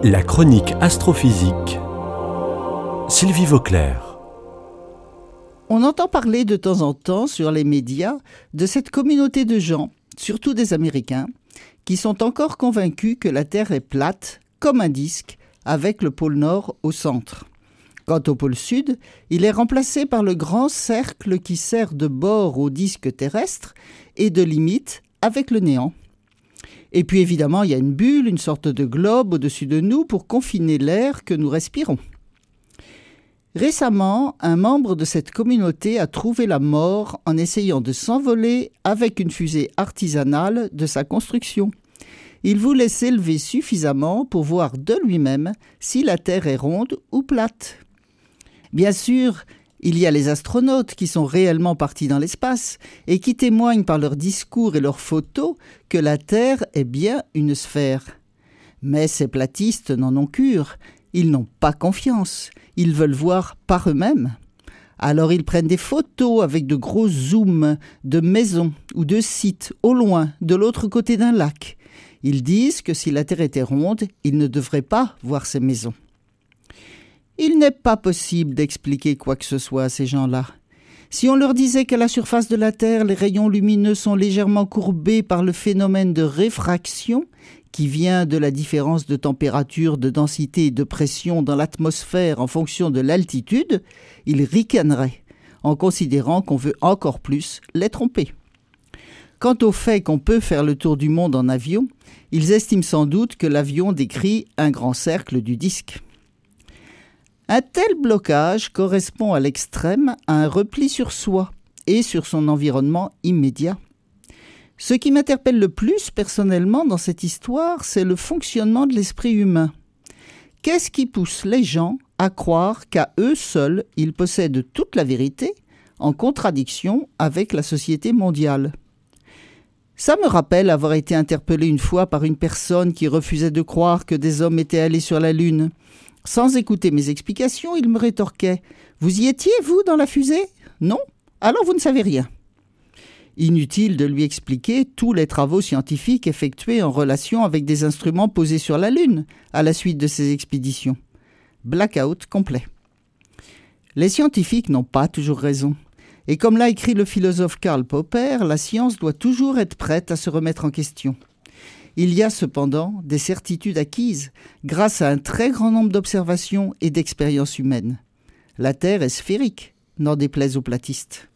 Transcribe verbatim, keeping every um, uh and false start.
La chronique astrophysique. Sylvie Vauclair. On entend parler de temps en temps sur les médias de cette communauté de gens, surtout des Américains, qui sont encore convaincus que la Terre est plate, comme un disque, avec le pôle Nord au centre. Quant au pôle Sud, il est remplacé par le grand cercle qui sert de bord au disque terrestre et de limite avec le néant. Et puis évidemment, il y a une bulle, une sorte de globe au-dessus de nous pour confiner l'air que nous respirons. Récemment, un membre de cette communauté a trouvé la mort en essayant de s'envoler avec une fusée artisanale de sa construction. Il voulait s'élever suffisamment pour voir de lui-même si la Terre est ronde ou plate. Bien sûr, il y a les astronautes qui sont réellement partis dans l'espace et qui témoignent par leurs discours et leurs photos que la Terre est bien une sphère. Mais ces platistes n'en ont cure, ils n'ont pas confiance, ils veulent voir par eux-mêmes. Alors ils prennent des photos avec de gros zooms de maisons ou de sites au loin, de l'autre côté d'un lac. Ils disent que si la Terre était ronde, ils ne devraient pas voir ces maisons. Il n'est pas possible d'expliquer quoi que ce soit à ces gens-là. Si on leur disait qu'à la surface de la Terre, les rayons lumineux sont légèrement courbés par le phénomène de réfraction, qui vient de la différence de température, de densité et de pression dans l'atmosphère en fonction de l'altitude, ils ricaneraient, en considérant qu'on veut encore plus les tromper. Quant au fait qu'on peut faire le tour du monde en avion, ils estiment sans doute que l'avion décrit un grand cercle du disque. Un tel blocage correspond à l'extrême à un repli sur soi et sur son environnement immédiat. Ce qui m'interpelle le plus personnellement dans cette histoire, c'est le fonctionnement de l'esprit humain. Qu'est-ce qui pousse les gens à croire qu'à eux seuls, ils possèdent toute la vérité, en contradiction avec la société mondiale ? Ça me rappelle avoir été interpellé une fois par une personne qui refusait de croire que des hommes étaient allés sur la Lune. Sans écouter mes explications, il me rétorquait « Vous y étiez, vous, dans la fusée ? Non ? Alors vous ne savez rien. » Inutile de lui expliquer tous les travaux scientifiques effectués en relation avec des instruments posés sur la Lune à la suite de ces expéditions. Blackout complet. Les scientifiques n'ont pas toujours raison. Et comme l'a écrit le philosophe Karl Popper, la science doit toujours être prête à se remettre en question. Il y a cependant des certitudes acquises grâce à un très grand nombre d'observations et d'expériences humaines. La Terre est sphérique, n'en déplaise aux platistes.